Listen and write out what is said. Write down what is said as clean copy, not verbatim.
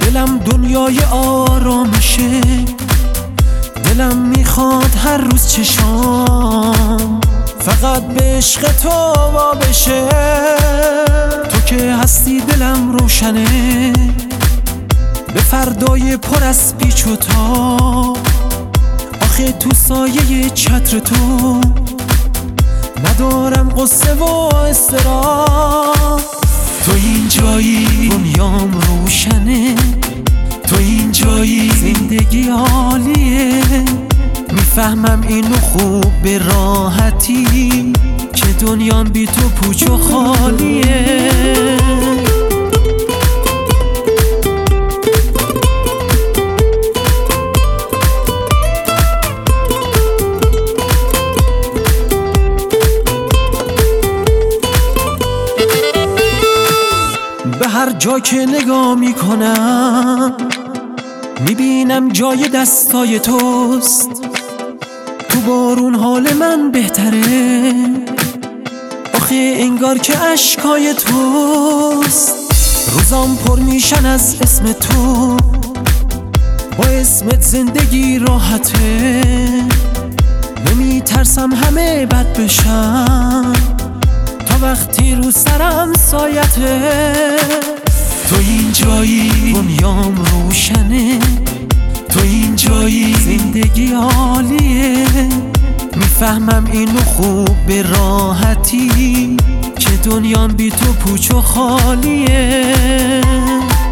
دلم دنیای آرامشه، دلم میخواد هر روز چشام فقط به عشق تو وا بشه. تو که هستی دلم روشنه، به فردای پر از پیچ و تاب. آخه تو سایه چتر تو ندارم قصه و اضطراب. تو اینجایی دنیام روشنه، تو اینجایی زندگی عالیه. میفهمم اینو خوب به راحتی که دنیام بی تو پوچ و خالیه. به هر جا که نگاه میکنم میبینم جای دستای توست. تو بارون حال من بهتره، آخه انگار که اشکای توست. روزام پر میشن از اسم تو، با اسمت زندگی راحته. نمیترسم همه بد بشن تا وقتی رو سرم سایته. تو اینجایی دنیام روشنه، تو اینجایی زندگی عالیه. میفهمم اینو خوب به راحتی که دنیام بی تو پوچ و خالیه.